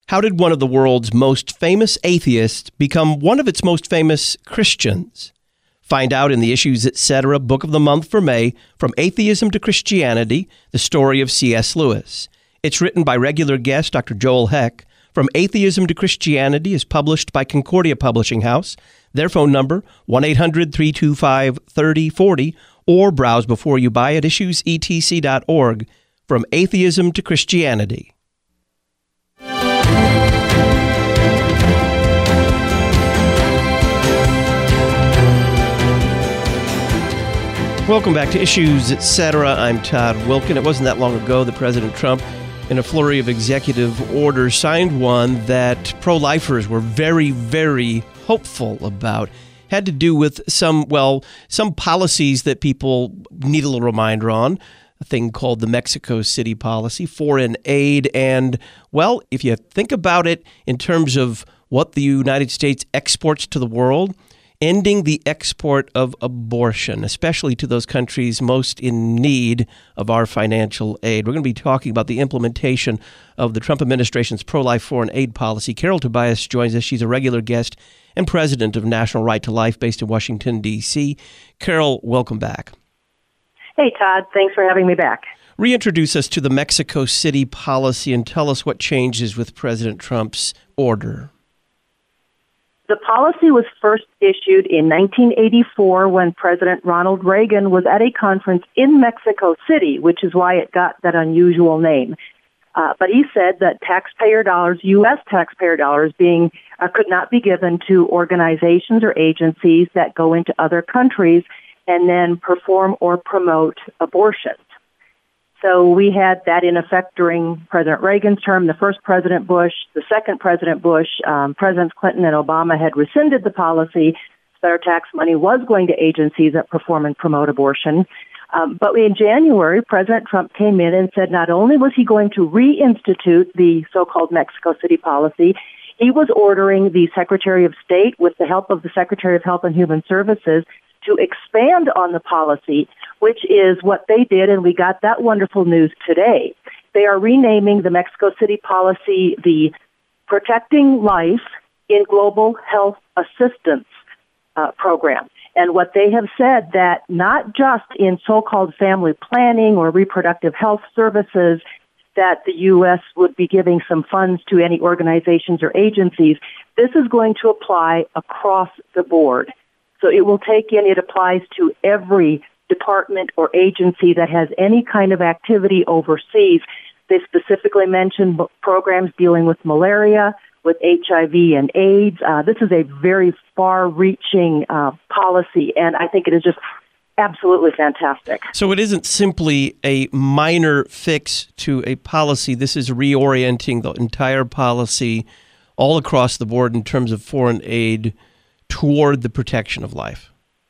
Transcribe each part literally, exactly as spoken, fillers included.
How did one of the world's most famous atheists become one of its most famous Christians? Find out in the Issues Etc. Book of the Month for May, From Atheism to Christianity, the story of C S. Lewis. It's written by regular guest Doctor Joel Heck. From Atheism to Christianity is published by Concordia Publishing House. Their phone number, one eight hundred, three two five, three oh four oh, or browse before you buy at issues e t c dot org. From Atheism to Christianity. Welcome back to Issues Etc. I'm Todd Wilken. It wasn't that long ago that President Trump, in a flurry of executive orders, signed one that pro-lifers were very, very hopeful about. Had to do with some, well, some policies that people need a little reminder on. A thing called the Mexico City policy, foreign aid, and, well, if you think about it in terms of what the United States exports to the world, ending the export of abortion, especially to those countries most in need of our financial aid. We're going to be talking about the implementation of the Trump administration's pro-life foreign aid policy. Carol Tobias joins us. She's a regular guest and president of National Right to Life based in Washington, D C Carol, welcome back. Hey, Todd. Thanks for having me back. Reintroduce us to the Mexico City policy and tell us what changes with President Trump's order. The policy was first issued in nineteen eighty-four when President Ronald Reagan was at a conference in Mexico City, which is why it got that unusual name. Uh, but he said that taxpayer dollars, U S taxpayer dollars, being uh, could not be given to organizations or agencies that go into other countries and then perform or promote abortions. So we had that in effect during President Reagan's term, the first President Bush, the second President Bush, um, Presidents Clinton and Obama had rescinded the policy so that our tax money was going to agencies that perform and promote abortion. Um, but in January, President Trump came in and said not only was he going to reinstitute the so-called Mexico City policy, he was ordering the Secretary of State, with the help of the Secretary of Health and Human Services, to expand on the policy, which is what they did, and we got that wonderful news today. They are renaming the Mexico City policy the Protecting Life in Global Health Assistance uh, Program. And what they have said that not just in so-called family planning or reproductive health services that the U S would be giving some funds to any organizations or agencies, this is going to apply across the board. So it will take in, it applies to every department or agency that has any kind of activity overseas. They specifically mentioned programs dealing with malaria, with H I V and AIDS. Uh, this is a very far-reaching uh, policy, and I think it is just absolutely fantastic. So it isn't simply a minor fix to a policy. This is reorienting the entire policy all across the board in terms of foreign aid toward the protection of life.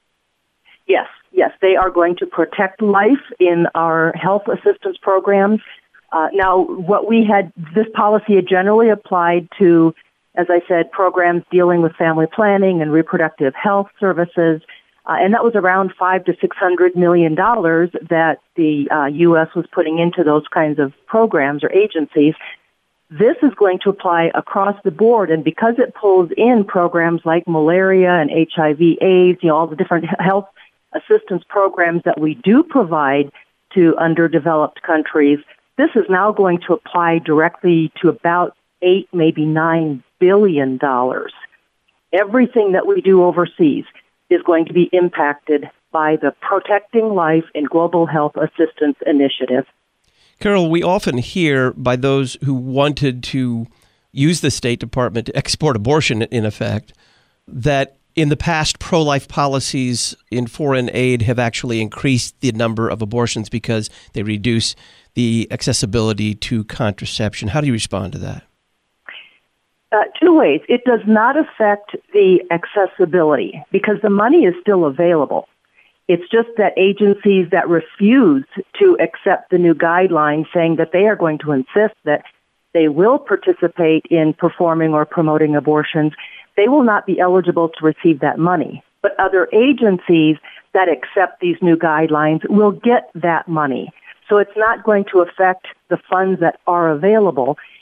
Yes, yes. They are going to protect life in our health assistance programs. Uh, now, what we had, this policy had generally applied to, as I said, programs dealing with family planning and reproductive health services, uh, and that was around five to six hundred million dollars that the uh, U S was putting into those kinds of programs or agencies. This is going to apply across the board, and because it pulls in programs like malaria and H I V, AIDS, you know, all the different health assistance programs that we do provide to underdeveloped countries, this is now going to apply directly to about eight, maybe nine billion dollars. Everything that we do overseas is going to be impacted by the Protecting Life in Global Health Assistance Initiative. Carol, we often hear by those who wanted to use the State Department to export abortion, in effect, that in the past, pro-life policies in foreign aid have actually increased the number of abortions because they reduce the accessibility to contraception. How do you respond to that? Uh, two ways. It does not affect the accessibility because the money is still available. It's just that agencies that refuse to accept the new guidelines, saying that they are going to insist that they will participate in performing or promoting abortions, they will not be eligible to receive that money. But other agencies that accept these new guidelines will get that money. So it's not going to affect the funds that are available.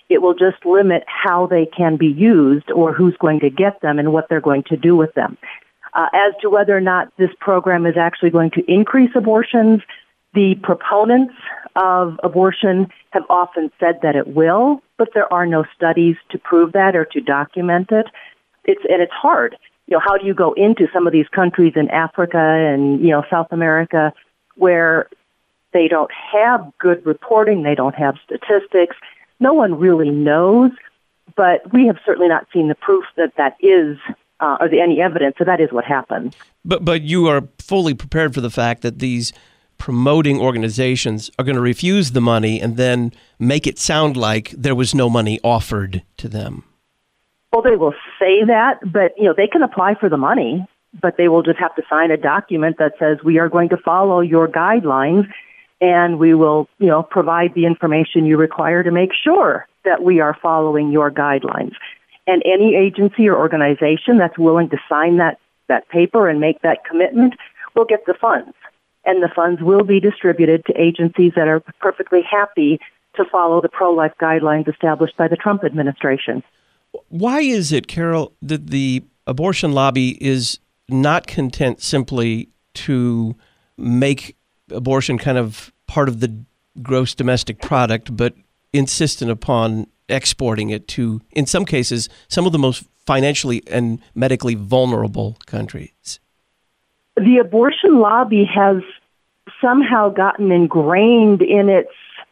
It will just limit how they can be used or who's going to get them and what they're going to do with them. Uh, as to whether or not this program is actually going to increase abortions, the proponents of abortion have often said that it will, but there are no studies to prove that or to document it. It's, and it's hard. You know, how do you go into some of these countries in Africa and, you know, South America where they don't have good reporting, they don't have statistics, no one really knows, but we have certainly not seen the proof that that is, uh, or the, any evidence that that is what happens. But but you are fully prepared for the fact that these promoting organizations are going to refuse the money and then make it sound like there was no money offered to them. Well, they will say that, but you know they can apply for the money, but they will just have to sign a document that says we are going to follow your guidelines, and we will, you know, provide the information you require to make sure that we are following your guidelines. And any agency or organization that's willing to sign that, that paper and make that commitment will get the funds. And the funds will be distributed to agencies that are perfectly happy to follow the pro-life guidelines established by the Trump administration. Why is it, Carol, that the abortion lobby is not content simply to make abortion kind of part of the gross domestic product, but insistent upon exporting it to, in some cases, some of the most financially and medically vulnerable countries? The abortion lobby has somehow gotten ingrained in its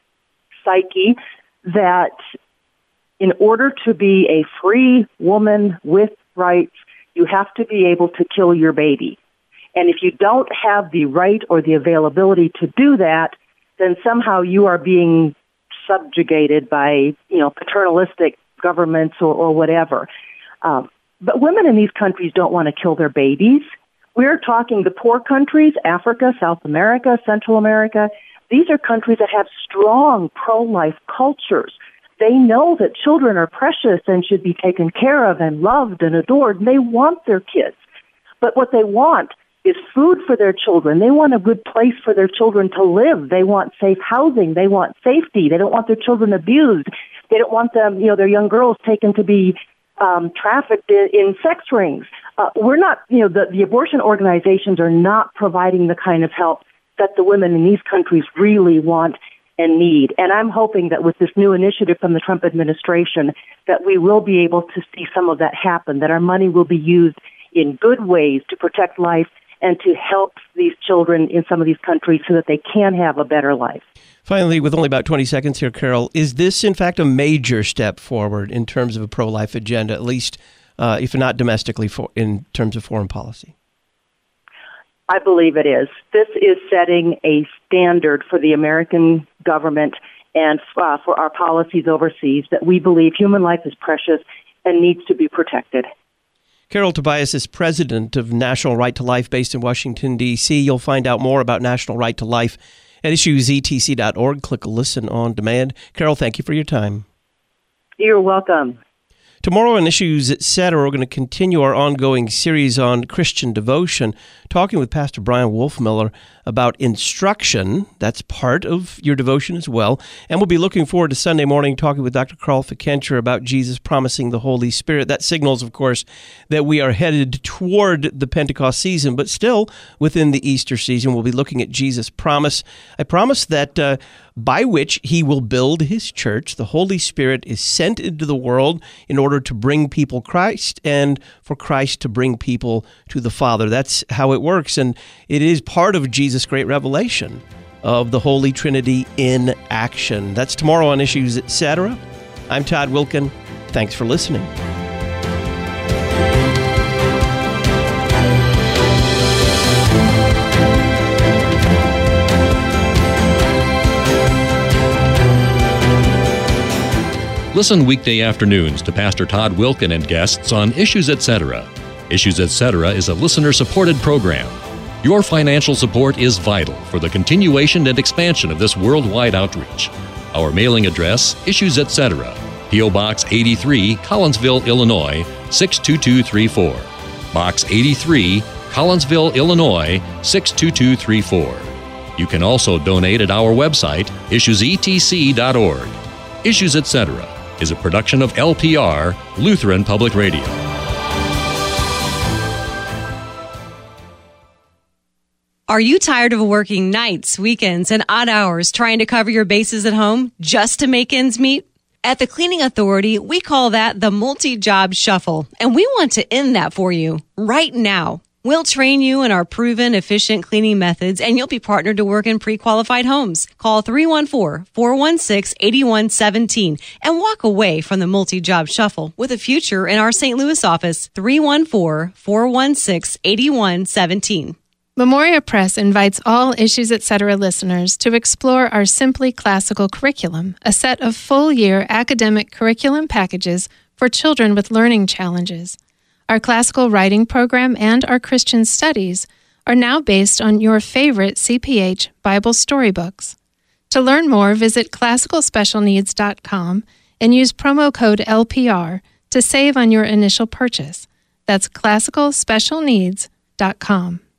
psyche that in order to be a free woman with rights, you have to be able to kill your baby. And if you don't have the right or the availability to do that, then somehow you are being subjugated by, you know, paternalistic governments or, or whatever. Um, but women in these countries don't want to kill their babies. We're talking the poor countries, Africa, South America, Central America. These are countries that have strong pro-life cultures. They know that children are precious and should be taken care of and loved and adored, and they want their kids. But what they want is food for their children. They want a good place for their children to live. They want safe housing. They want safety. They don't want their children abused. They don't want them, you know, their young girls taken to be um, trafficked in, in sex rings. Uh, we're not, you know, the, the abortion organizations are not providing the kind of help that the women in these countries really want and need. And I'm hoping that with this new initiative from the Trump administration, that we will be able to see some of that happen, that our money will be used in good ways to protect life and to help these children in some of these countries so that they can have a better life. Finally, with only about twenty seconds here, Carol, is this in fact a major step forward in terms of a pro-life agenda, at least uh, if not domestically, for, in terms of foreign policy? I believe it is. This is setting a standard for the American government and uh, for our policies overseas that we believe human life is precious and needs to be protected. Carol Tobias is president of National Right to Life based in Washington, D C You'll find out more about National Right to Life at issues e t c dot org. Click Listen on Demand. Carol, thank you for your time. You're welcome. Tomorrow on Issues Etc., we're going to continue our ongoing series on Christian devotion, talking with Pastor Brian Wolfmiller about instruction. That's part of your devotion as well. And we'll be looking forward to Sunday morning talking with Doctor Carl Fickenscher about Jesus promising the Holy Spirit. That signals, of course, that we are headed toward the Pentecost season, but still within the Easter season. We'll be looking at Jesus' promise. I promise that uh, by which he will build his church. The Holy Spirit is sent into the world in order to bring people Christ and for Christ to bring people to the Father. That's how it works, and it is part of Jesus' great revelation of the Holy Trinity in action. That's tomorrow on Issues Etc. I'm Todd Wilken. Thanks for listening. Listen weekday afternoons to Pastor Todd Wilken and guests on Issues Etc. Issues Etc. is a listener-supported program. Your financial support is vital for the continuation and expansion of this worldwide outreach. Our mailing address, Issues Etc., P O. Box eighty-three, Collinsville, Illinois, six two two three four. Box eighty-three, Collinsville, Illinois, six two two three four. You can also donate at our website, issues e t c dot org. Issues Etc., is a production of L P R, Lutheran Public Radio. Are you tired of working nights, weekends, and odd hours trying to cover your bases at home just to make ends meet? At the Cleaning Authority, we call that the multi-job shuffle, and we want to end that for you right now. We'll train you in our proven, efficient cleaning methods, and you'll be partnered to work in pre-qualified homes. Call three one four, four one six, eight one one seven and walk away from the multi-job shuffle with a future in our Saint Louis office, three one four, four one six, eight one one seven. Memoria Press invites all Issues Etc. listeners to explore our Simply Classical curriculum, a set of full-year academic curriculum packages for children with learning challenges. Our classical writing program and our Christian studies are now based on your favorite C P H Bible storybooks. To learn more, visit classical special needs dot com and use promo code L P R to save on your initial purchase. That's classical special needs dot com.